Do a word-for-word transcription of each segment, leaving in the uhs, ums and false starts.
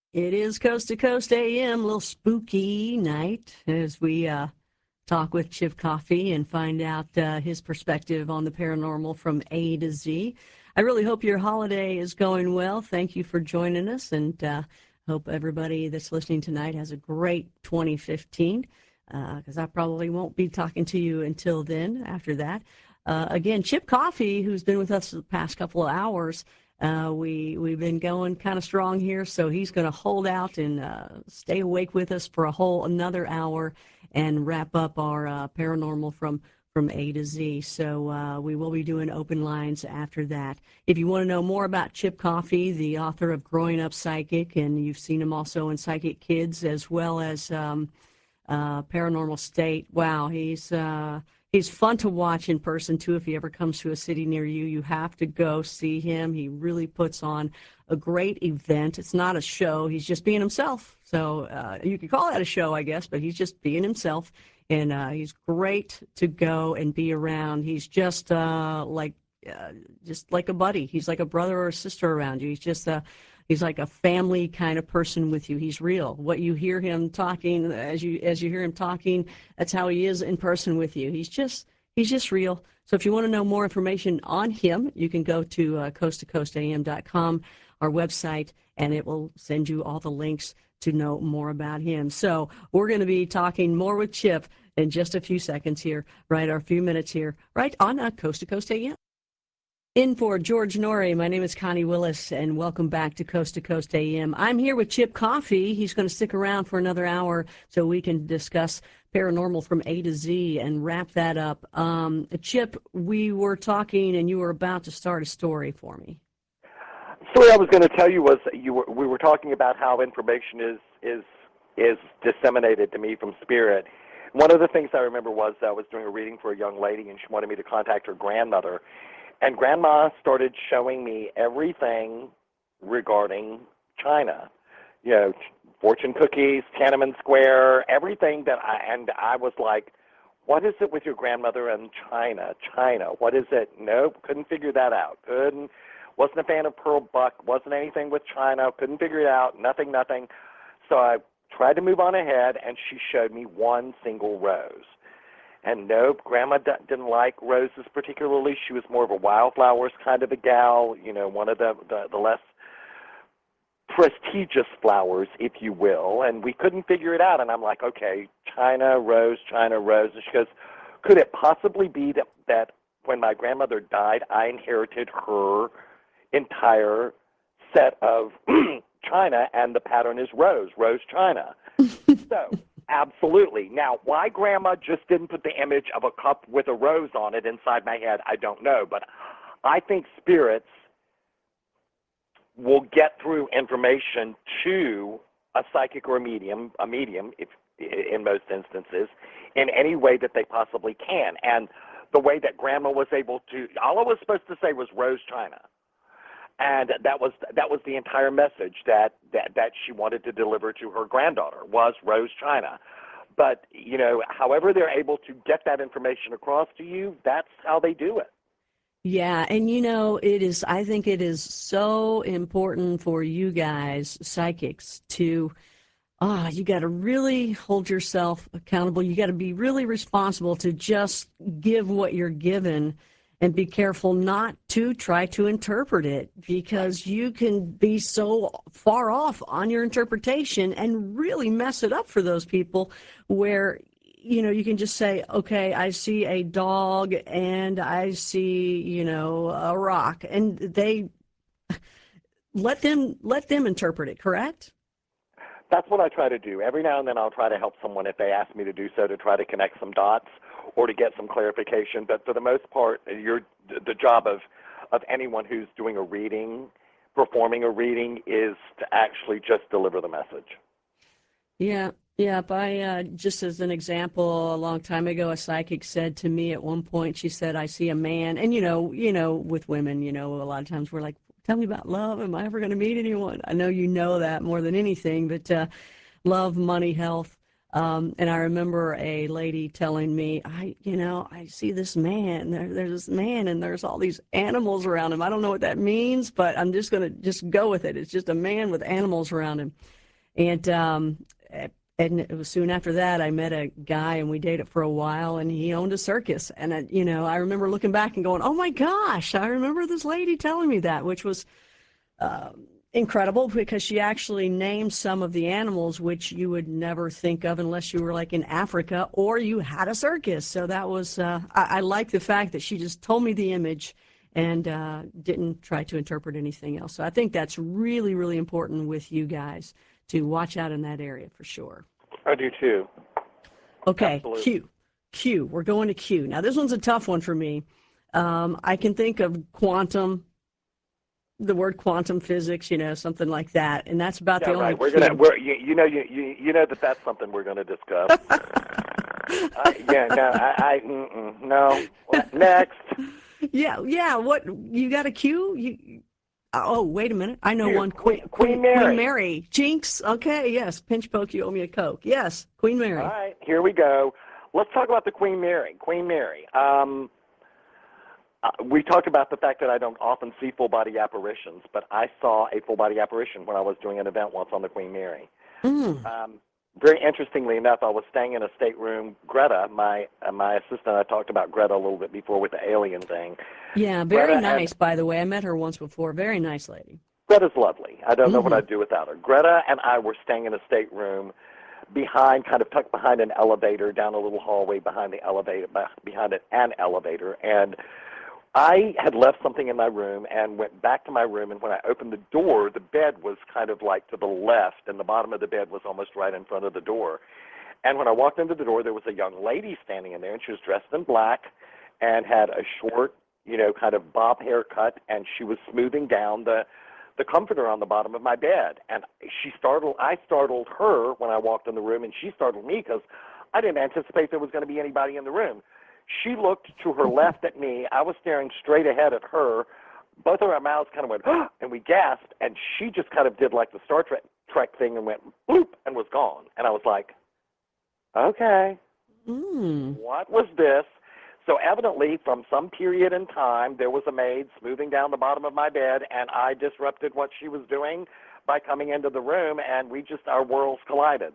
It is Coast to Coast A M, a little spooky night as we uh, talk with Chip Coffey and find out uh, his perspective on the paranormal from A to Z. I really hope your holiday is going well. Thank you for joining us, and uh, hope everybody that's listening tonight has a great twenty fifteen, because uh, I probably won't be talking to you until then, after that. Uh, again, Chip Coffey, who's been with us the past couple of hours, Uh, we, we've been going kind of strong here, so he's going to hold out and uh, stay awake with us for a whole another hour and wrap up our uh, paranormal from, from A to Z. So uh, we will be doing open lines after that. If you want to know more about Chip Coffey, the author of Growing Up Psychic, and you've seen him also in Psychic Kids as well as um, uh, Paranormal State, wow, he's... Uh, He's fun to watch in person, too. If he ever comes to a city near you, you have to go see him. He really puts on a great event. It's not a show. He's just being himself. So uh, you could call that a show, I guess, but he's just being himself. And uh, he's great to go and be around. He's just uh, like uh, just like a buddy. He's like a brother or a sister around you. He's just a He's like a family kind of person with you. He's real. What you hear him talking, as you as you hear him talking, that's how he is in person with you. He's just he's just real. So if you want to know more information on him, you can go to uh, coast to coast a m dot com, our website, and it will send you all the links to know more about him. So we're going to be talking more with Chip in just a few seconds here, right, or a few minutes here, right on uh, Coast to Coast A M. In for George Norrie, my name is Connie Willis, and welcome back to Coast to Coast A M. I'm here with Chip Coffey. He's going to stick around for another hour so we can discuss paranormal from A to Z and wrap that up. Um, Chip, we were talking, and you were about to start a story for me. The story I was going to tell you was you were, we were talking about how information is is is disseminated to me from spirit. One of the things I remember was I was doing a reading for a young lady, and she wanted me to contact her grandmother. And Grandma started showing me everything regarding China, you know, fortune cookies, Tiananmen Square, everything that I, and I was like, what is it with your grandmother and China, China? What is it? Nope, couldn't figure that out. Couldn't, wasn't a fan of Pearl Buck, wasn't anything with China, couldn't figure it out, nothing, nothing. So I tried to move on ahead, and she showed me one single rose. And nope, Grandma d- didn't like roses particularly. She was more of a wildflowers kind of a gal, you know, one of the, the, the less prestigious flowers, if you will. And we couldn't figure it out. And I'm like, okay, China, rose, China, rose. And she goes, could it possibly be that, that when my grandmother died, I inherited her entire set of China, and the pattern is rose, rose, China. So... absolutely. Now, why Grandma just didn't put the image of a cup with a rose on it inside my head, I don't know. But I think spirits will get through information to a psychic or a medium, a medium, if in most instances, in any way that they possibly can. And the way that Grandma was able to, all I was supposed to say was Rose China. And that was that was the entire message that, that, that she wanted to deliver to her granddaughter was Rose China. But, you know, however they're able to get that information across to you, that's how they do it. Yeah, and you know, it is, I think it is so important for you guys, psychics, to, ah, you got to really hold yourself accountable. You got to be really responsible to just give what you're given and be careful not to try to interpret it, because you can be so far off on your interpretation and really mess it up for those people where, you know, you can just say, okay, I see a dog and I see, you know, a rock, and they let them let them interpret it, correct? That's what I try to do. Every now and then I'll try to help someone if they ask me to do so, to try to connect some dots or to get some clarification. But for the most part, you're, the job of, of anyone who's doing a reading, performing a reading, is to actually just deliver the message. Yeah, yeah. I, uh, just as an example, a long time ago, a psychic said to me at one point, she said, I see a man. And, you know, you know, with women, you know, a lot of times we're like, tell me about love. Am I ever going to meet anyone? I know you know that more than anything, but uh, love, money, health, Um, and I remember a lady telling me, I, you know, I see this man, there, there's this man and there's all these animals around him. I don't know what that means, but I'm just going to just go with it. It's just a man with animals around him. And, um, and it was soon after that, I met a guy and we dated for a while and he owned a circus. And, I, you know, I remember looking back and going, oh my gosh, I remember this lady telling me that, which was, um, incredible because she actually named some of the animals which you would never think of unless you were like in Africa or you had a circus. So that was, uh, I, I like the fact that she just told me the image and uh, didn't try to interpret anything else. So I think that's really, really important with you guys to watch out in that area for sure. I do too. Okay, Absolutely. Q. Q. We're going to Q. Now this one's a tough one for me. Um, I can think of quantum, the word quantum physics, you know, something like that, and that's about Yeah, the only. right. We're gonna. We're you, you know you, you you know that that's something we're gonna discuss. uh, yeah. No. I. I mm-mm, no. Next. Yeah. Yeah. What you got a Q? You. Oh, wait a minute. I know Here, one. Queen, Queen, Queen Mary. Queen Mary. Jinx. Okay. Yes. Pinch poke. You owe me a Coke. Yes. Queen Mary. All right. Here we go. Let's talk about the Queen Mary. Queen Mary. Um. Uh, we talked about the fact that I don't often see full-body apparitions, but I saw a full-body apparition when I was doing an event once on the Queen Mary. Mm. Um, very interestingly enough, I was staying in a stateroom. Greta, my uh, my assistant, I talked about Greta a little bit before with the alien thing. Yeah, very Greta nice, and, by the way. I met her once before. Very nice lady. Greta's lovely. I don't mm-hmm. know what I'd do without her. Greta and I were staying in a stateroom behind, kind of tucked behind an elevator, down a little hallway behind the elevator, behind an elevator, and I had left something in my room and went back to my room, and when I opened the door, the bed was kind of like to the left, and the bottom of the bed was almost right in front of the door. And when I walked into the door, there was a young lady standing in there, and she was dressed in black and had a short, you know, kind of bob haircut, and she was smoothing down the the comforter on the bottom of my bed. And she startled, I startled her when I walked in the room, and she startled me because I didn't anticipate there was going to be anybody in the room. She looked to her left at me. I was staring straight ahead at her. Both of our mouths kind of went, oh, and we gasped, and she just kind of did like the Star Trek, Trek thing and went bloop and was gone. And I was like, okay, mm. what was this? So evidently, from some period in time, there was a maid smoothing down the bottom of my bed, and I disrupted what she was doing by coming into the room, and we just, our worlds collided.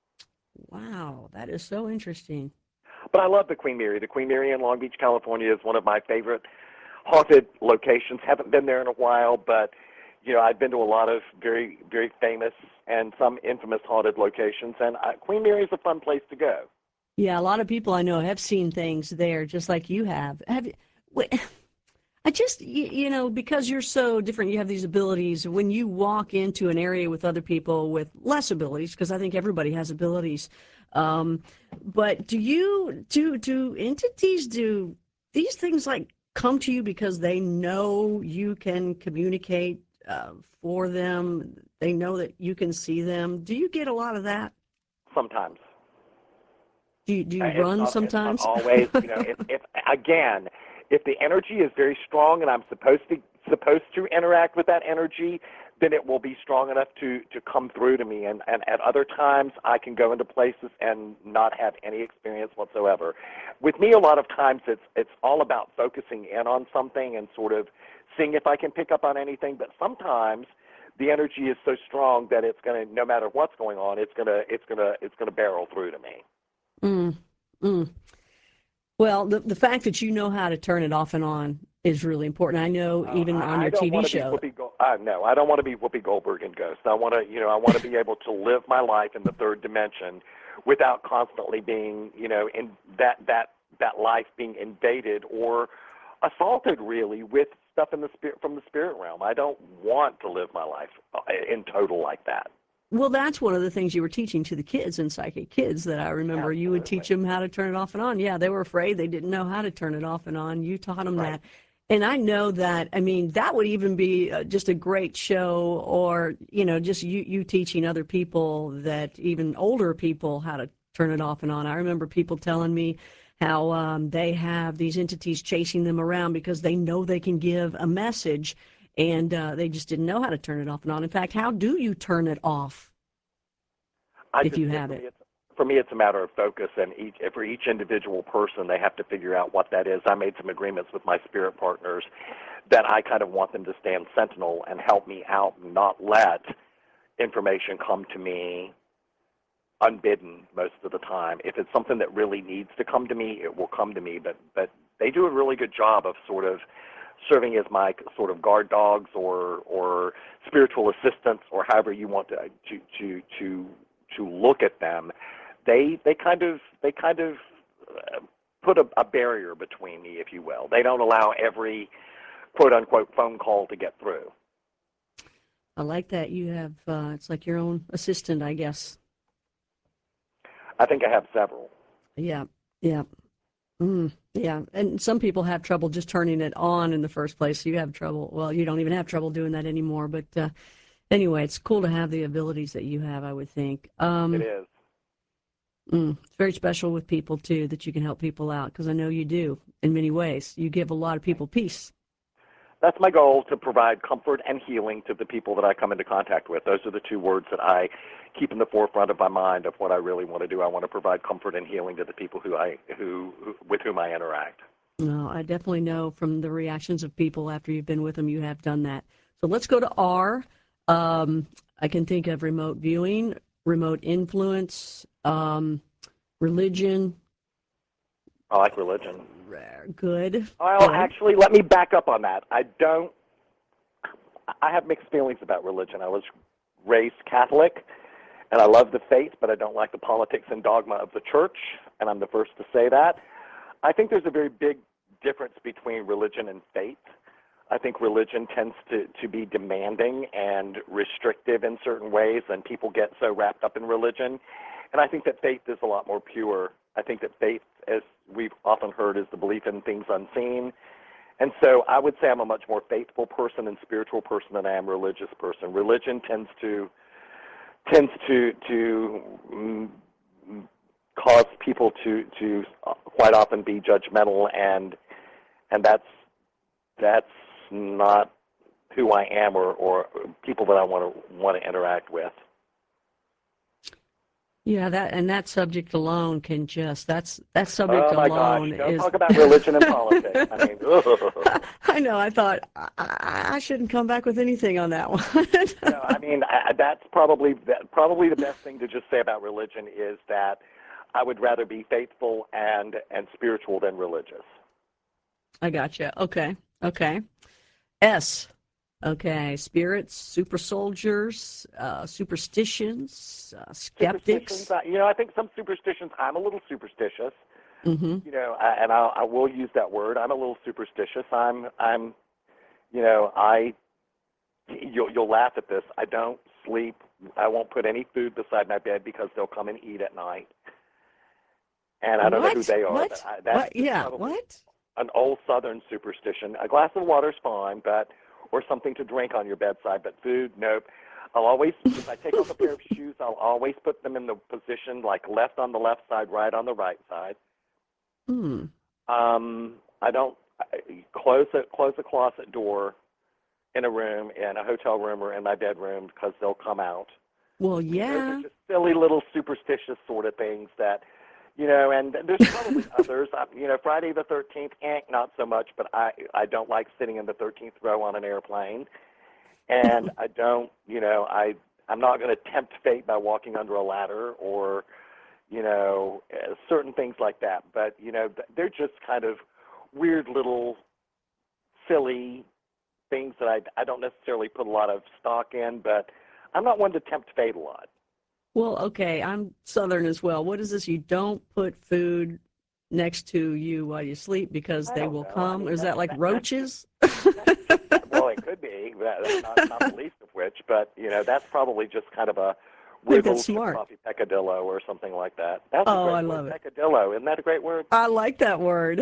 Wow, that is so interesting. But I love the Queen Mary. The Queen Mary in Long Beach, California is one of my favorite haunted locations. Haven't been there in a while, but, you know, I've been to a lot of very, very famous and some infamous haunted locations, and uh, Queen Mary is a fun place to go. Yeah, a lot of people I know have seen things there just like you have. Have you, wait, I just, you, you know, because you're so different, you have these abilities. When you walk into an area with other people with less abilities, because I think everybody has abilities, Um, but do you, do, do entities, do these things like come to you because they know you can communicate uh, for them? They know that you can see them. Do you get a lot of that? Sometimes. Do you, do you It's run not, sometimes? It's not always, you know, if, if, again, if the energy is very strong and I'm supposed to, supposed to interact with that energy, then it will be strong enough to, to come through to me. And, and at other times, I can go into places and not have any experience whatsoever. With me, a lot of times, it's it's all about focusing in on something and sort of seeing if I can pick up on anything. But sometimes the energy is so strong that it's going to, no matter what's going on, it's going to it's going to it's going to barrel through to me. Mm, mm. Well, the the fact that you know how to turn it off and on is really important. I know even uh, on I your don't T V want to show. Be Whoopi Gold, uh, no, I don't want to be Whoopi Goldberg in Ghost. I want to, you know, I want to be able to live my life in the third dimension without constantly being, you know, in that that that life being invaded or assaulted, really, with stuff in the spirit from the spirit realm. I don't want to live my life in total like that. Well, that's one of the things you were teaching to the kids in Psychic Kids that I remember. Absolutely. You would teach them how to turn it off and on. Yeah, they were afraid. They didn't know how to turn it off and on. You taught them Right. that. And I know that, I mean, that would even be uh, just a great show or, you know, just you, you teaching other people that even older people how to turn it off and on. I remember people telling me how um, they have these entities chasing them around because they know they can give a message and uh, they just didn't know how to turn it off and on. In fact, how do you turn it off I if just, you have for me, it? it's, for me, it's a matter of focus, and each, for each individual person, they have to figure out what that is. I made some agreements with my spirit partners that I kind of want them to stand sentinel and help me out and not let information come to me unbidden most of the time. If it's something that really needs to come to me, it will come to me, but, but they do a really good job of sort of serving as my sort of guard dogs or, or spiritual assistants, or however you want to, to, to, to, to look at them. They, they kind of, they kind of uh, put a, a barrier between me, if you will. They don't allow every quote-unquote phone call to get through. I like that. You have, uh, it's like your own assistant, I guess. I think I have several. Yeah, yeah. Mm, yeah, and some people have trouble just turning it on in the first place. You have trouble. Well, you don't even have trouble doing that anymore. But uh, anyway, it's cool to have the abilities that you have, I would think. Um, It is. Mm, it's very special with people, too, that you can help people out, because I know you do in many ways. You give a lot of people peace. That's my goal, to provide comfort and healing to the people that I come into contact with. Those are the two words that I keep in the forefront of my mind of what I really want to do. I want to provide comfort and healing to the people who I who, who with whom I interact. No, I definitely know from the reactions of people after you've been with them, you have done that. So let's go to R. Um, I can think of remote viewing, remote influence, um, religion. I like religion. Good. Well, Good. actually, let me back up on that. I don't. I have mixed feelings about religion. I was raised Catholic, and I love the faith, but I don't like the politics and dogma of the church, and I'm the first to say that. I think there's a very big difference between religion and faith. I think religion tends to, to be demanding and restrictive in certain ways, and people get so wrapped up in religion. And I think that faith is a lot more pure. I think that faith, as we've often heard, is the belief in things unseen. And so I would say I'm a much more faithful person and spiritual person than I am a religious person. Religion tends to tends to to mm, cause people to to quite often be judgmental, and and that's that's not who I am, or, or people that I want to want to interact with. Yeah, that and that subject alone can just that's that subject Oh my alone gosh! Don't is. talk about religion and politics. I mean, ugh. I know. I thought I, I I shouldn't come back with anything on that one. No, I mean I, that's probably that, probably the best thing to just say about religion is that I would rather be faithful and and spiritual than religious. I gotcha. Okay. Okay. S. Okay. Spirits, super soldiers, uh, superstitions, uh, Superstitions, skeptics. uh, you know, I think some superstitions. I'm a little superstitious. Mm-hmm. You know, I, and I, I will use that word. I'm a little superstitious. I'm, I'm, you know, I. You'll you'll laugh at this. I don't sleep. I won't put any food beside my bed because they'll come and eat at night. And I don't know who What? they are. What? But I, that's What? Yeah. probably What? an old Southern superstition. A glass of water's fine, but or something to drink on your bedside. But food, nope. I'll always, if I take off a pair of shoes, I'll always put them in the position like left on the left side, right on the right side. Hmm. Um, I don't I, close a close a closet door in a room, in a hotel room, or in my bedroom because they'll come out. Well, I mean, those yeah. are just silly little superstitious sort of things that, you know, and there's probably others. I, you know, Friday the thirteenth, eh, not so much, but I I don't like sitting in the thirteenth row on an airplane, and I don't, you know, I I'm not going to tempt fate by walking under a ladder or, you know, uh, certain things like that. But you know, they're just kind of weird little silly things that I I don't necessarily put a lot of stock in, but I'm not one to tempt fate a lot. Well, okay. I'm Southern as well. What is this? You don't put food next to you while you sleep because I they don't will know. I come? mean, Or is that, that like that, that's roaches? well, it could be. That- That's not, not the least of which, but you know, that's probably just kind of a I think weird little that's chip smart. coffee peccadillo or something like that. That's a Oh, I great word, love it. peccadillo. Isn't that a great word? I like that word.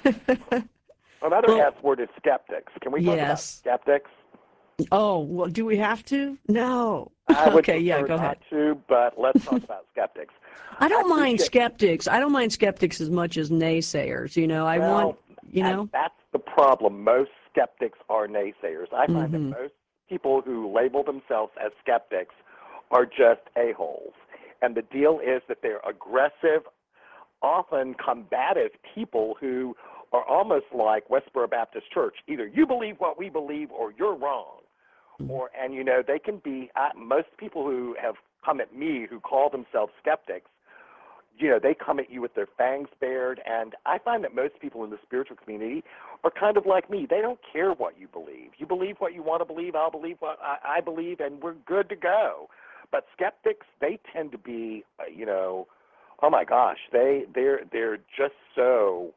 Another Well, S word is skeptics. Can we talk about yes. skeptics? Oh, well, do we have to? No. I would Okay, yeah, prefer go ahead. not to, but let's talk about skeptics. I I don't mind appreciate, skeptics. I don't mind skeptics as much as naysayers. You know, I want, well, you and know. that's the problem. Most skeptics are naysayers. I find that Mm-hmm. most people who label themselves as skeptics are just a-holes. And the deal is that they're aggressive, often combative people who are almost like Westboro Baptist Church. Either you believe what we believe or you're wrong. Or, and, you know, they can be, uh, most people who have come at me who call themselves skeptics, you know, they come at you with their fangs bared. And I find that most people in the spiritual community are kind of like me. They don't care what you believe. You believe what you want to believe. I'll believe what I, I believe, and we're good to go. But skeptics, they tend to be, uh, you know, oh my gosh, they they're they're just so,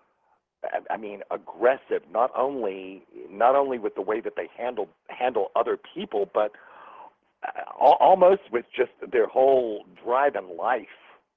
I mean, aggressive. Not only not only with the way that they handle handle other people, but almost with just their whole drive in life.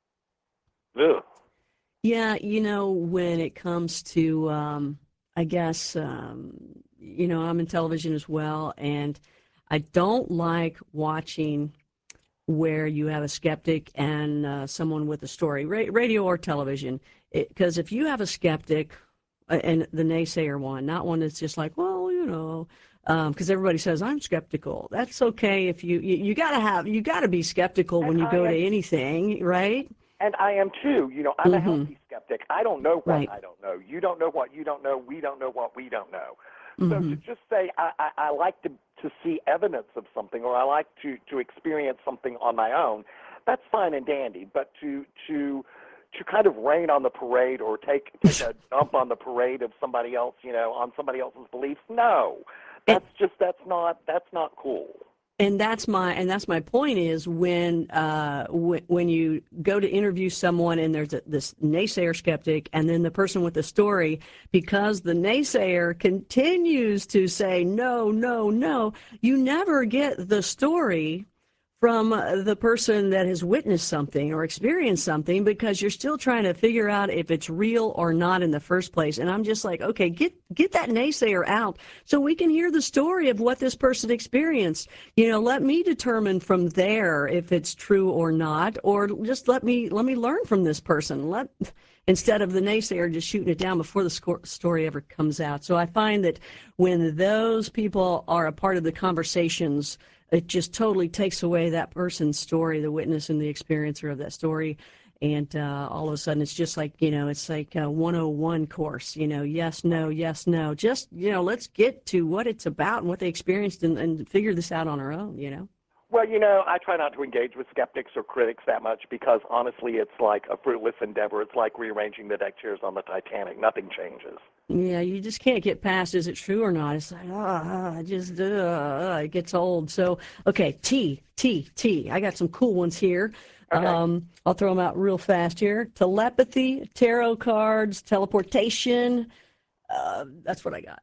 Ugh. Yeah, you know, when it comes to, um, I guess, um, you know, I'm in television as well, and I don't like watching where you have a skeptic and uh, someone with a story, ra- radio or television. Because if you have a skeptic, uh, and the naysayer one, not one that's just like, well, you know, because everybody says I'm skeptical. That's okay if you you, you got to have you got to be skeptical when And you I go am, to anything, right? and I am too. You know, I'm a Mm-hmm. healthy skeptic. I don't know what Right. I don't know. You don't know what you don't know. We don't know what we don't know. So Mm-hmm. to just say I, I, I like to to see evidence of something, or I like to to experience something on my own, that's fine and dandy. But to to to kind of rain on the parade or take take a dump on the parade of somebody else, you know, on somebody else's beliefs, no, And, that's just that's not that's not cool. and that's my and that's my point is when uh w- when you go to interview someone and there's a, this naysayer skeptic and then the person with the story, because the naysayer continues to say no, no, no, you never get the story from uh, the person that has witnessed something or experienced something, because you're still trying to figure out if it's real or not in the first place. And I'm just like, okay, get get that naysayer out so we can hear the story of what this person experienced. You know, let me determine from there if it's true or not, or just let me let me learn from this person. Let instead of the naysayer just shooting it down before the sco- story ever comes out. So I find that when those people are a part of the conversations, it just totally takes away that person's story, the witness and the experiencer of that story. And uh, all of a sudden, it's just like, you know, it's like a one oh one course, you know, yes, no, yes, no. Just, you know, let's get to what it's about and what they experienced and, and figure this out on our own, you know. Well, you know, I try not to engage with skeptics or critics that much because, honestly, it's like a fruitless endeavor. It's like rearranging the deck chairs on the Titanic. Nothing changes. Yeah, you just can't get past is it true or not. It's like, ah, oh, just, uh, it gets old. So, okay, T, T, T. I got some cool ones here. Okay. Um, I'll throw them out real fast here. Telepathy, tarot cards, teleportation. Uh, that's what I got.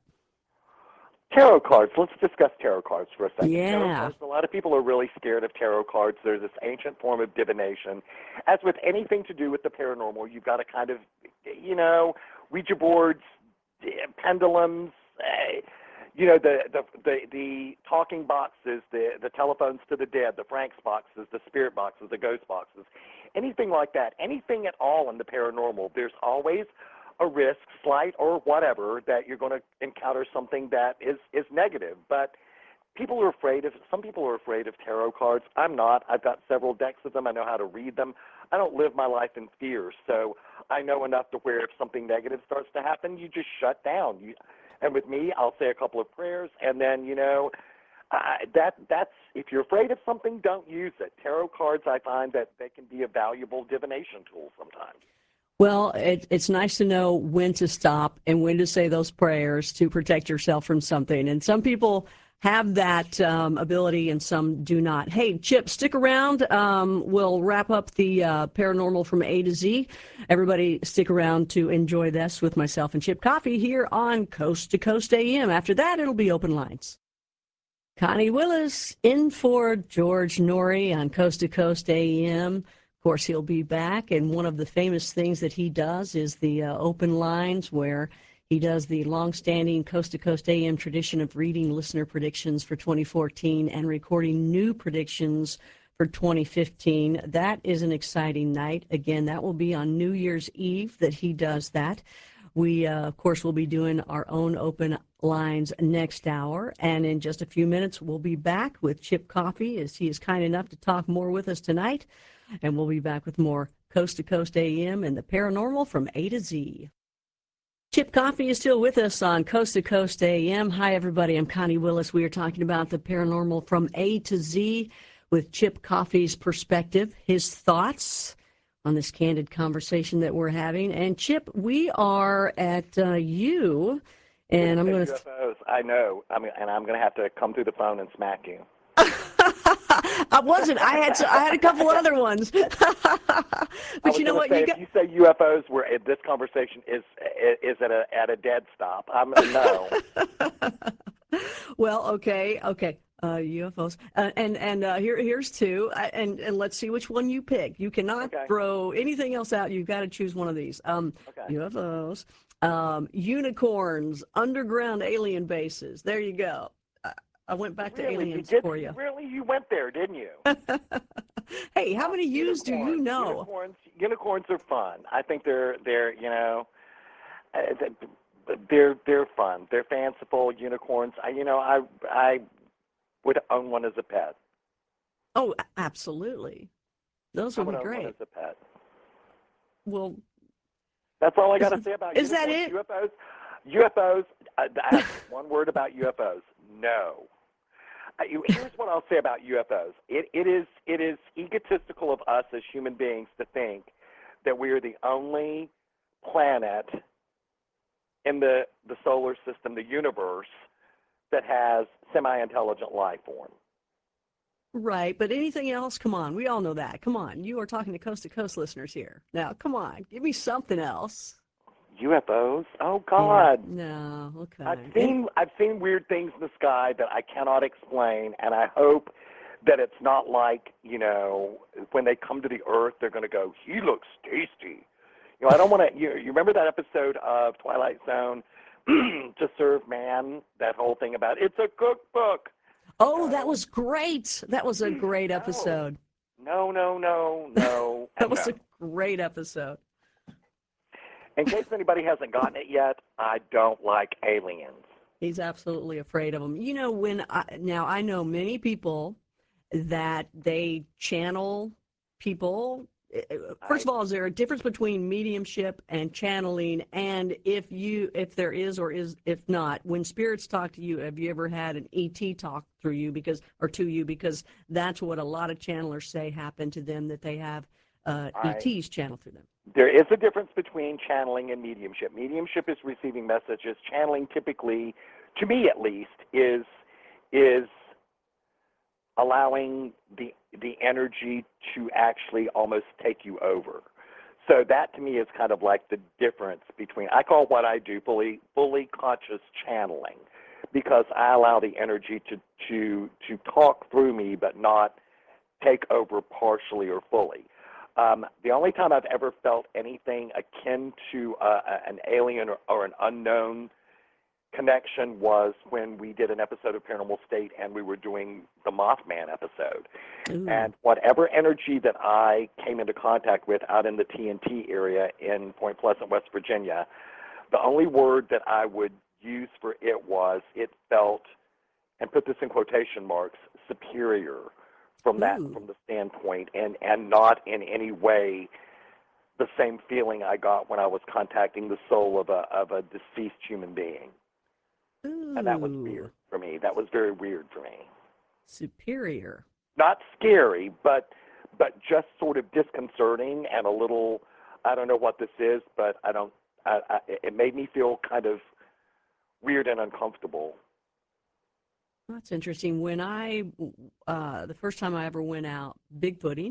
Tarot cards. Let's discuss tarot cards for a second. Yeah. Tarot cards, a lot of people are really scared of tarot cards. There's this ancient form of divination. As with anything to do with the paranormal, you've got to kind of, you know, Ouija boards, pendulums, uh, you know, the, the the the talking boxes, the the telephones to the dead, the Frank's boxes, the spirit boxes, the ghost boxes, anything like that, anything at all in the paranormal, there's always a risk, slight or whatever, that you're going to encounter something that is is negative. But people are afraid of, some people are afraid of tarot cards. I'm not. I've got several decks of them. I know how to read them. I don't live my life in fear, so I know enough to where if something negative starts to happen, you just shut down. You, and with me, I'll say a couple of prayers, and then, you know, uh, that that's if you're afraid of something, don't use it. Tarot cards, I find that they can be a valuable divination tool sometimes. Well, it, it's nice to know when to stop and when to say those prayers to protect yourself from something. And some people have that um, ability and some do not. Hey, Chip, stick around. Um, we'll wrap up the uh, paranormal from A to Z. Everybody stick around to enjoy this with myself and Chip Coffee here on Coast to Coast A M. After that, it'll be open lines. Connie Willis in for George Norrie on Coast to Coast A M. Of course, he'll be back, and one of the famous things that he does is the uh, open lines, where he does the long-standing Coast to Coast A M tradition of reading listener predictions for twenty fourteen and recording new predictions for twenty fifteen. That is an exciting night. Again, that will be on New Year's Eve that he does that. We, uh, of course, will be doing our own open lines next hour. And in just a few minutes, we'll be back with Chip Coffey as he is kind enough to talk more with us tonight. And we'll be back with more Coast to Coast A M and the paranormal from A to Z. Chip Coffey is still with us on Coast to Coast A M. Hi, everybody. I'm Connie Willis. We are talking about the paranormal from A to Z with Chip Coffey's perspective, his thoughts on this candid conversation that we're having. And Chip, we are at uh, you, and I'm going to. U F Os, I know. I mean, and I'm going to have to come through the phone and smack you. I wasn't. I had. I had a couple other ones. But you know what? Say, You got. If you say U F Os, were this conversation is is at a at a dead stop. I'm no. Well, okay, okay. Uh, U F Os, uh, and and uh, here here's two, uh, and and let's see which one you pick. You cannot Okay. throw anything else out. You've got to choose one of these. Um, Okay. U F Os, um, unicorns, underground alien bases. There you go. I, I went back to Really, aliens you did, for you. Really, you went there, didn't you? Hey, how many U's do you know? Unicorns, unicorns are fun. I think they're they're you know, uh, they're they're fun. They're fanciful unicorns. I you know I I would own one as a pet. Oh, a- absolutely. Those I would would be own one great. as a pet. Well, That's all I got to Is- say about is that unicorns. it? U F Os. U F Os. I, I have one word about U F Os. No. Uh, you- Here's what I'll say about U F Os. It, it is it is egotistical of us as human beings to think that we are the only planet in the the solar system, the universe, that has semi-intelligent life form. right, but anything else? Come on, we all know that. Come on, you are talking to Coast to Coast listeners here. Now, come on, give me something else. U F Os? Oh Yeah, God. no, okay. I've And- seen I've seen weird things in the sky that I cannot explain, and I hope that it's not like, you know, when they come to the Earth, they're going to go, he looks tasty. You know, I don't want to. You, you remember that episode of Twilight Zone, To Serve Man? That whole thing about it's a cookbook. oh, that was great. That was a great No. episode. No, no, no, no, That and was no. a great episode. In case anybody hasn't gotten it yet, I don't like aliens. He's absolutely afraid of them. You know, when I, now I know many people that they channel people. First of all, is there a difference between mediumship and channeling? And if you, if there is or is, if not, when spirits talk to you, have you ever had an E T talk through you because, or to you? Because that's what a lot of channelers say happened to them, that they have uh, I- E Ts channel through them. There is a difference between channeling and mediumship. Mediumship is receiving messages. Channeling typically, to me at least, is is allowing the the energy to actually almost take you over. So that to me is kind of like the difference between, I call what I do fully fully conscious channeling, because I allow the energy to to to talk through me but not take over partially or fully. Um, the only time I've ever felt anything akin to uh, an alien or, or an unknown connection was when we did an episode of Paranormal State and we were doing the Mothman episode. Ooh. And whatever energy that I came into contact with out in the T N T area in Point Pleasant, West Virginia, the only word that I would use for it was, it felt, and put this in quotation marks, superior. From that, Ooh. from the standpoint, and, and not in any way the same feeling I got when I was contacting the soul of a of a deceased human being, Ooh. and that was weird for me. That was very weird for me. Superior. Not scary, but but just sort of disconcerting and a little. I don't know what this is, but I don't. I, I, it made me feel kind of weird and uncomfortable. That's interesting. When I, uh, the first time I ever went out bigfooting,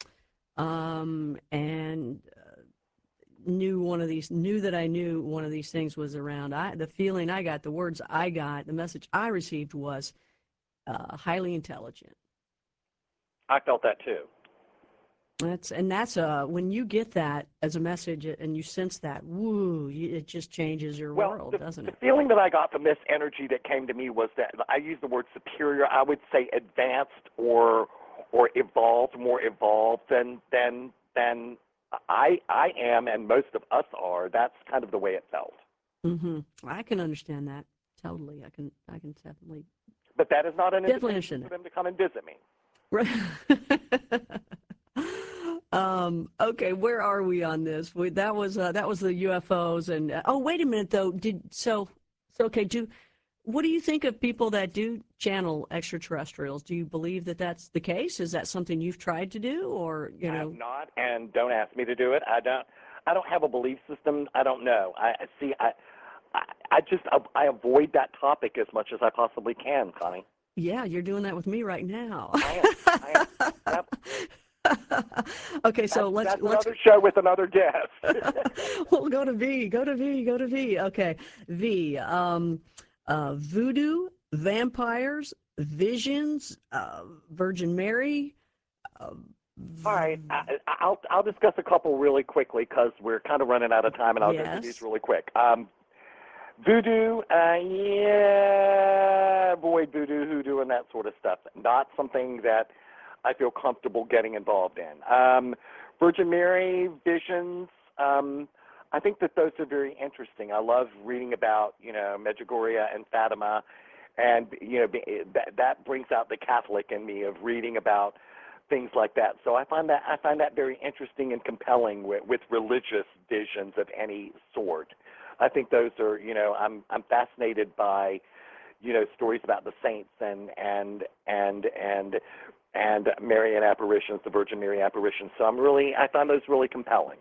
um, and uh, knew one of these, knew that I knew one of these things was around. I, the feeling I got, the words I got, the message I received was uh, highly intelligent. I felt that too. That's and that's uh when you get that as a message and you sense that, woo, you, it just changes your Well, world, the, doesn't the it? feeling that I got from this energy that came to me was that I use the word superior. I would say advanced or or evolved, more evolved than than than I I am, and most of us are. That's kind of the way it felt. Hmm. I can understand that totally. I can I can definitely But that is not an definitely invitation understand for that. them to come and visit me. Right. Um, okay, where are we on this? We, that was uh, that was the U F Os and uh, oh, wait a minute though. Did so so okay, do what do you think of people that do channel extraterrestrials? Do you believe that that's the case? Is that something you've tried to do or, you I have know? not, and don't ask me to do it. I don't. I don't have a belief system. I don't know. I I- see. I I, I just I avoid that topic as much as I possibly can, Connie. Yeah, you're doing that with me right now. I am. I am. Yep. Okay, so That's let's that's let's another show with another guest. we'll go to V. Go to V. Go to V. Okay, V. Um, uh, voodoo, vampires, visions, uh, Virgin Mary. Uh, All right, v- I, I'll I'll discuss a couple really quickly because we're kind of running out of time, and I'll go through these yes. really quick. Um, voodoo, uh, yeah, avoid voodoo, hoodoo, and that sort of stuff. Not something that I feel comfortable getting involved in. Um, Virgin Mary visions. Um, I think that those are very interesting. I love reading about, you know, Medjugorje and Fatima, and you know that that brings out the Catholic in me of reading about things like that. So I find that I find that very interesting and compelling with, with religious visions of any sort. I think those are, you know, I'm I'm fascinated by, you know, stories about the saints and and and and and Marian apparitions, the Virgin Mary apparitions. So I'm really I find those really compelling.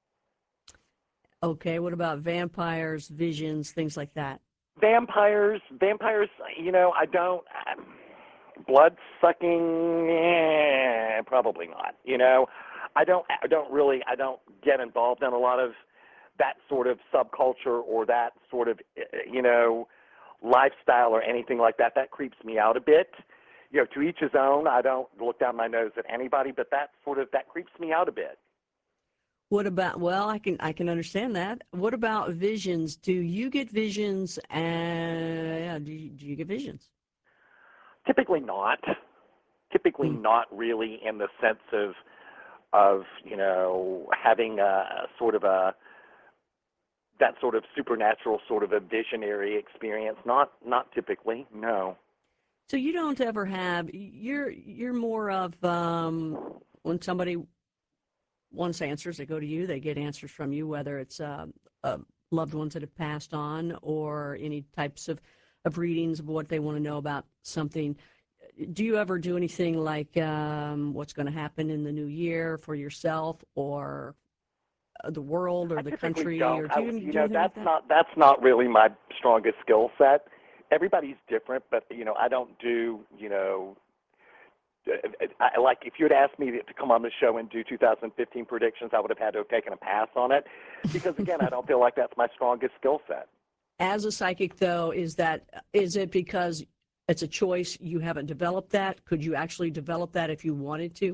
Okay. What about vampires, visions, things like that? Vampires, vampires, you know, I don't. Um, blood sucking, eh, probably not. You know, I don't. I don't really. I don't get involved in a lot of that sort of subculture or that sort of, eh, you know, lifestyle or anything like that. That creeps me out a bit. You know, to each his own. I don't look down my nose at anybody, but that sort of that creeps me out a bit. What about, well, I can I can understand that. What about visions? Do you get visions? And yeah, do you, do you get visions? Typically not. Typically Hmm. not really in the sense of of you know having a sort of a that sort of supernatural sort of a visionary experience. Not not typically. No. So you don't ever have, you're you're more of um, when somebody wants answers, they go to you, they get answers from you, whether it's uh, uh, loved ones that have passed on or any types of, of readings of what they want to know about something. Do you ever do anything like um, what's going to happen in the new year for yourself or uh, the world or I the typically country, don't. or do I, you you do know, anything like that's that? not that's not really my strongest skill set. Everybody's different, but you know, I don't do you know, I, like if you had asked me to come on the show and do two thousand fifteen predictions, I would have had to have taken a pass on it because again, I don't feel like that's my strongest skill set. As a psychic, though, is that is it because it's a choice you haven't developed that? Could you actually develop that if you wanted to?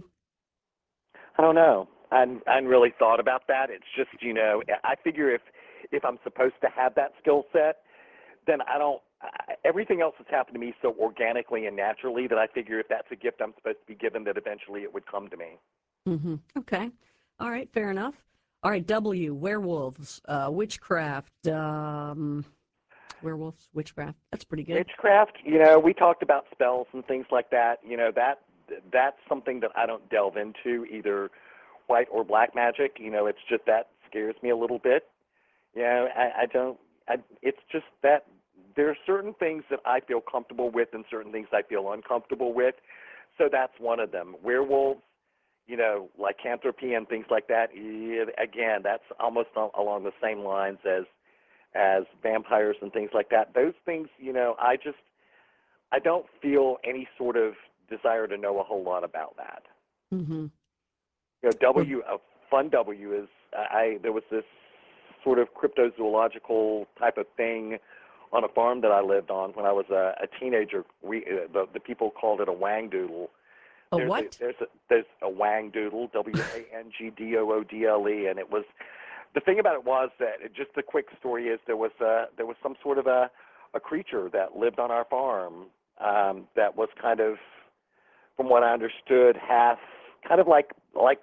I don't know. I I hadn't really thought about that. It's just you know, I figure if if I'm supposed to have that skill set, then I don't. I, everything else has happened to me so organically and naturally that I figure if that's a gift I'm supposed to be given, that eventually it would come to me. Hmm. Okay. All right. Fair enough. All right. W. Werewolves, uh, witchcraft, um, werewolves, witchcraft. That's pretty good. Witchcraft, you know, we talked about spells and things like that. You know, that that's something that I don't delve into either white or black magic. You know, it's just that scares me a little bit. You know, I, I don't. I, it's just that there are certain things that I feel comfortable with and certain things I feel uncomfortable with. So that's one of them. Werewolves, you know, lycanthropy and things like that. Yeah, again, that's almost along the same lines as as vampires and things like that. Those things, you know, I just I don't feel any sort of desire to know a whole lot about that. Hmm. You know, Well, W a fun W is I there was this sort of cryptozoological type of thing on a farm that I lived on when I was a, a teenager. We uh, the the people called it a wang doodle. a There's a what? there's a there's a wang doodle, W A N G D O O D L E, and it was the thing about it was that it, just the quick story is there was a there was some sort of a a creature that lived on our farm um, that was kind of, from what I understood, half kind of like like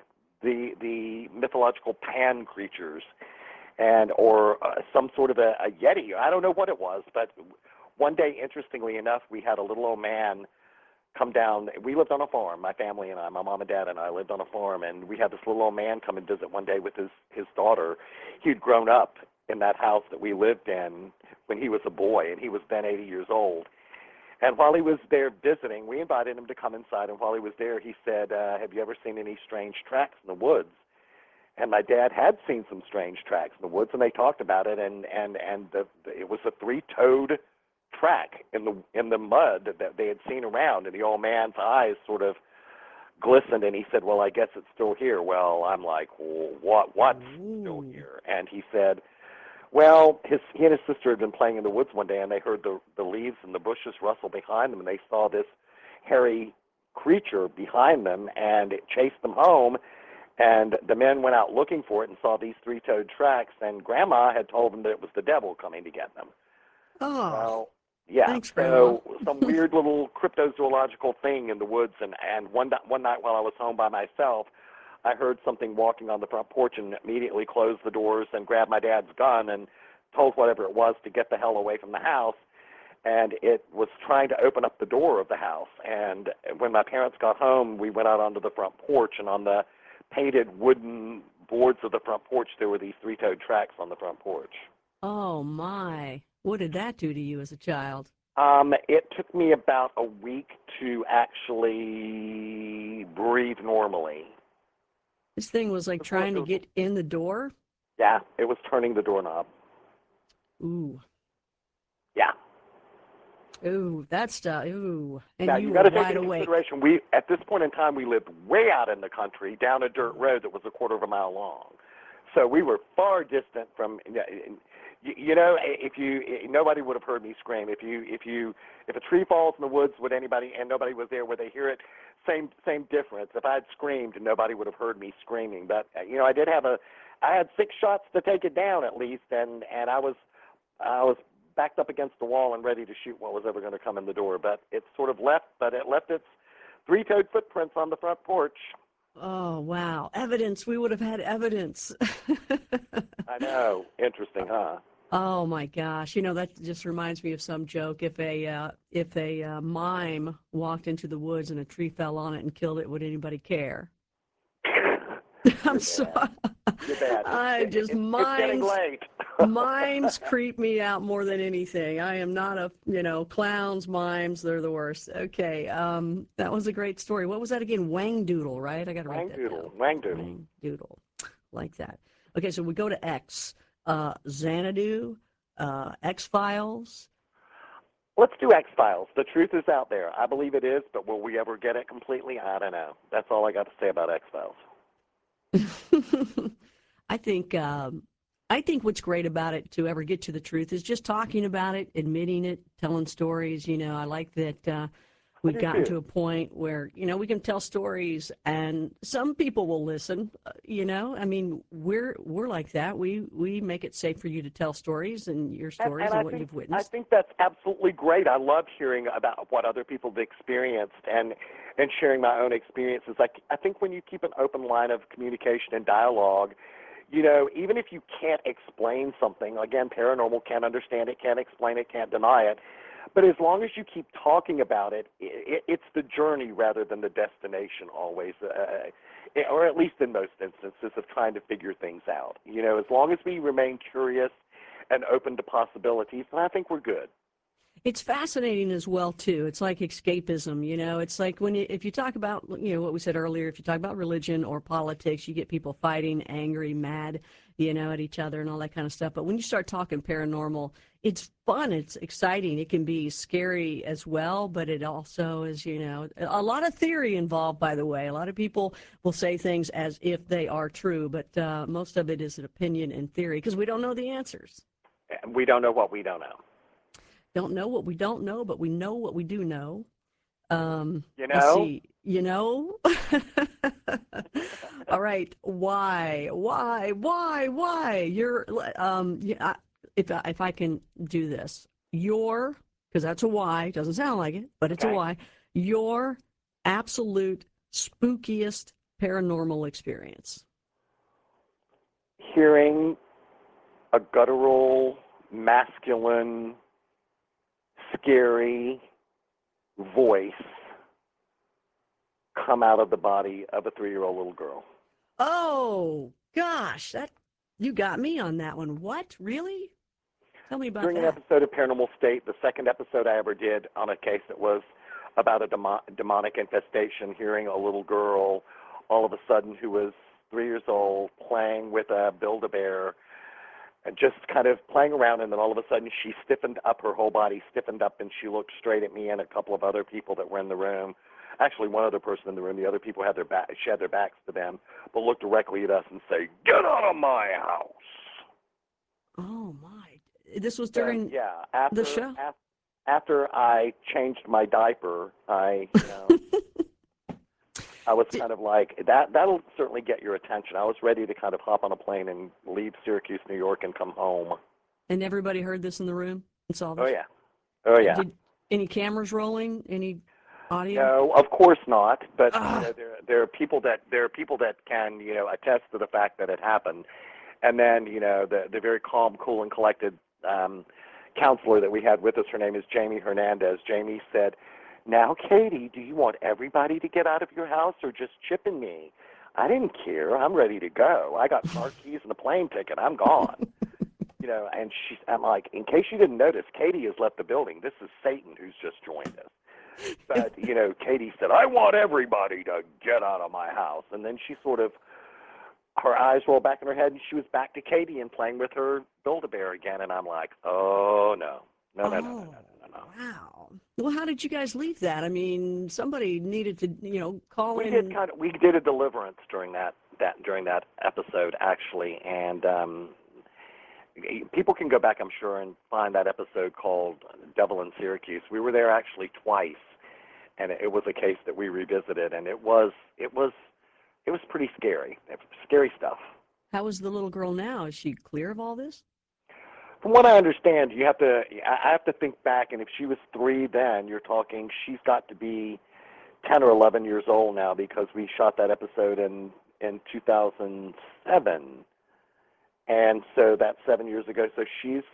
the the mythological Pan creatures, and or uh, some sort of a, a Yeti. I don't know what it was, but one day, interestingly enough, we had a little old man come down. We lived on a farm, my family and I, my mom and dad and I lived on a farm, and we had this little old man come and visit one day with his, his daughter. He'd grown up in that house that we lived in when he was a boy, and he was then eighty years old. And while he was there visiting, we invited him to come inside, and while he was there, he said, uh, have you ever seen any strange tracks in the woods? And my dad had seen some strange tracks in the woods, and they talked about it, and, and, and the, it was a three-toed track in the in the mud that they had seen around, and the old man's eyes sort of glistened, and he said, well, I guess it's still here. Well, I'm like, well, what what's Ooh. still here? And he said, well, his he and his sister had been playing in the woods one day, and they heard the the leaves and the bushes rustle behind them, and they saw this hairy creature behind them, and it chased them home. And the men went out looking for it and saw these three-toed tracks, and Grandma had told them that it was the devil coming to get them. Oh, Well, yeah, thanks, so Grandma. some weird little cryptozoological thing in the woods, and, and one, one night while I was home by myself, I heard something walking on the front porch and immediately closed the doors and grabbed my dad's gun and told whatever it was to get the hell away from the house. And it was trying to open up the door of the house. And when my parents got home, we went out onto the front porch, and on the painted wooden boards of the front porch, there were these three-toed tracks on the front porch. Oh, my. What did that do to you as a child? Um, it took me about a week to actually breathe normally. This thing was like Before trying it to was- get in the door? Yeah, it was turning the doorknob. Ooh. Yeah. Ooh, that's stuff. Ooh. And Now, you you were got to take wide into awake. consideration, we, at this point in time, we lived way out in the country down a dirt road that was a quarter of a mile long. So we were far distant from, you, you know, if you, nobody would have heard me scream. If you, if you, if a tree falls in the woods, would anybody, and nobody was there, would they hear it? Same, same difference. If I had screamed, nobody would have heard me screaming. But, you know, I did have a, I had six shots to take it down at least, and, and I was, I was backed up against the wall and ready to shoot what was ever going to come in the door. But it sort of left, but it left its three-toed footprints on the front porch. Oh, wow. Evidence. We would have had evidence. I know. Interesting, huh? Oh my gosh. You know, that just reminds me of some joke. If a uh, if a uh, mime walked into the woods and a tree fell on it and killed it, would anybody care? I'm You're sorry. bad. You're bad. I It- just it- it's getting mimes late. mimes creep me out more than anything. I am not a, you know, clowns, mimes, they're the worst. Okay. Um, that was a great story. What was that again? Wang Doodle, right? I got to write that Wang-doodle. down. Wang-doodle. Wang Doodle. Like that. Okay, so we go to X. Uh, Xanadu, uh, X-Files. Let's do X-Files. The truth is out there. I believe it is, but will we ever get it completely? I don't know. That's all I got to say about X-Files. I think um, I think what's great about it to ever get to the truth is just talking about it, admitting it, telling stories. You know, I like that uh, we've do gotten too. to a point where, you know, we can tell stories and some people will listen. Uh, you know, I mean, we're we're like that. We we make it safe for you to tell stories and your stories and, and I what think, you've I witnessed. think that's absolutely great. I love hearing about what other people have experienced and and sharing my own experiences. Like, I think when you keep an open line of communication and dialogue, you know, even if you can't explain something, again, paranormal can't understand it, can't explain it, can't deny it, but as long as you keep talking about it, it it's the journey rather than the destination always, uh, or at least in most instances of trying to figure things out. You know, as long as we remain curious and open to possibilities, then I think we're good. It's fascinating as well too. It's like escapism, you know. It's like when you, if you talk about, you know, what we said earlier, if you talk about religion or politics, you get people fighting, angry, mad, you know, at each other and all that kind of stuff. But when you start talking paranormal, it's fun, it's exciting. It can be scary as well, but it also is, you know, a lot of theory involved, by the way. A lot of people will say things as if they are true, but uh, most of it is an opinion and theory because we don't know the answers. And we don't know what we don't know. Don't know what we don't know, but we know what we do know. Um, You let's know? see. You know? All right. Why? Why? Why? Why? You're um. Yeah, I- if I- if I can do this, your because that's a why. Doesn't sound like it, but it's a Okay. why. Your absolute spookiest paranormal experience? Hearing a guttural, masculine, scary voice come out of the body of a three-year-old little girl. Oh, gosh, that you got me on that one. What? Really? Tell me about During an that. episode of Paranormal State, the second episode I ever did on a case that was about a demo- demonic infestation, hearing a little girl all of a sudden who was three years old playing with a Build-A-Bear and just kind of playing around, and then all of a sudden she stiffened up, her whole body stiffened up, and she looked straight at me and a couple of other people that were in the room. Actually, one other person in the room. The other people had their back, she had their backs to them, but looked directly at us and say, "Get out of my house!" Oh my! This was So, during yeah, after, the show. After, after I changed my diaper, I, you know, I was kind of like that. That'll certainly get your attention. I was ready to kind of hop on a plane and leave Syracuse, New York, and come home. And everybody heard this in the room and saw this. Oh yeah, oh yeah. Did any cameras rolling? Any audio? No, of course not. But Ah. you know, there there are people that there are people that can you know attest to the fact that it happened. And then you know the the very calm, cool, and collected um, counselor that we had with us. Her name is Jamie Hernandez. Jamie said, "Now, Katie, do you want everybody to get out of your house or just Chip and me?" I didn't care. I'm ready to go. I got car keys and a plane ticket. I'm gone. You know, and she's, I'm like, in case you didn't notice, Katie has left the building. This is Satan who's just joined us. But, you know, Katie said, "I want everybody to get out of my house." And then she sort of, her eyes rolled back in her head, and she was back to Katie and playing with her Build-A-Bear again. And I'm like, oh, no. No, no, no, no, no, no, no. Wow. Well, how did you guys leave that? I mean, somebody needed to, you know, call We in. did kind of, we did a deliverance during that, that during that episode, actually. And um, people can go back, I'm sure, and find that episode called Devil in Syracuse. We were there actually twice, and it was a case that we revisited, and it was it was it was pretty scary, scary stuff. How is the little girl now? Is she clear of all this? From what I understand, you have to I have to think back, and if she was three then, you're talking she's got to be ten or eleven years old now, because we shot that episode in in two thousand seven. And so that's seven years ago. So she's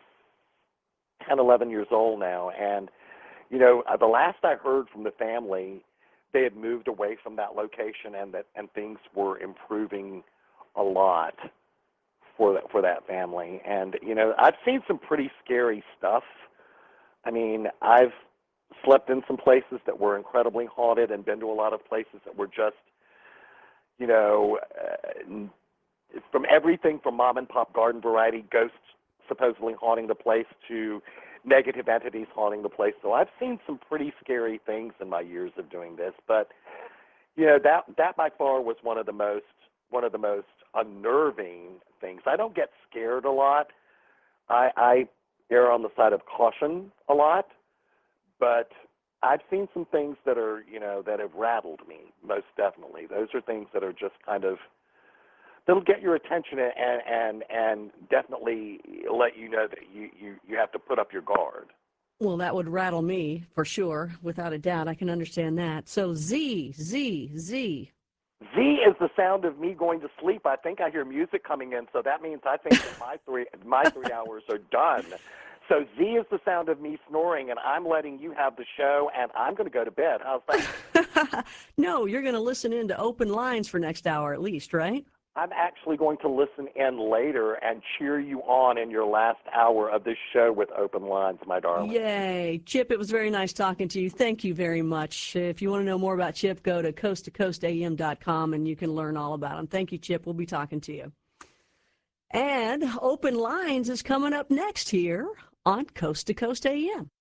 ten, eleven years old now. And, you know, uh, the last I heard from the family, they had moved away from that location, and that and things were improving a lot for that, for that family. And, you know, I've seen some pretty scary stuff. I mean, I've slept in some places that were incredibly haunted and been to a lot of places that were just, you know, uh, from everything from mom and pop garden variety ghosts supposedly haunting the place to negative entities haunting the place. So I've seen some pretty scary things in my years of doing this, but you know, that that by far was one of the most one of the most unnerving things. I don't get scared a lot. I, I err on the side of caution a lot, but I've seen some things that are, you know, that have rattled me, most definitely. Those are things that are just kind of that'll get your attention and and and definitely let you know that you, you, you have to put up your guard. Well, that would rattle me for sure, without a doubt. I can understand that. So Z, Z, Z. Z is the sound of me going to sleep. I think I hear music coming in, so that means I think that my three my three hours are done. So Z is the sound of me snoring, and I'm letting you have the show, and I'm going to go to bed. How's that? No, you're going to listen in to Open Lines for next hour at least, right? I'm actually going to listen in later and cheer you on in your last hour of this show with Open Lines, my darling. Yay. Chip, it was very nice talking to you. Thank you very much. If you want to know more about Chip, go to coast to coast a m dot com and you can learn all about him. Thank you, Chip. We'll be talking to you. And Open Lines is coming up next here on Coast to Coast A M.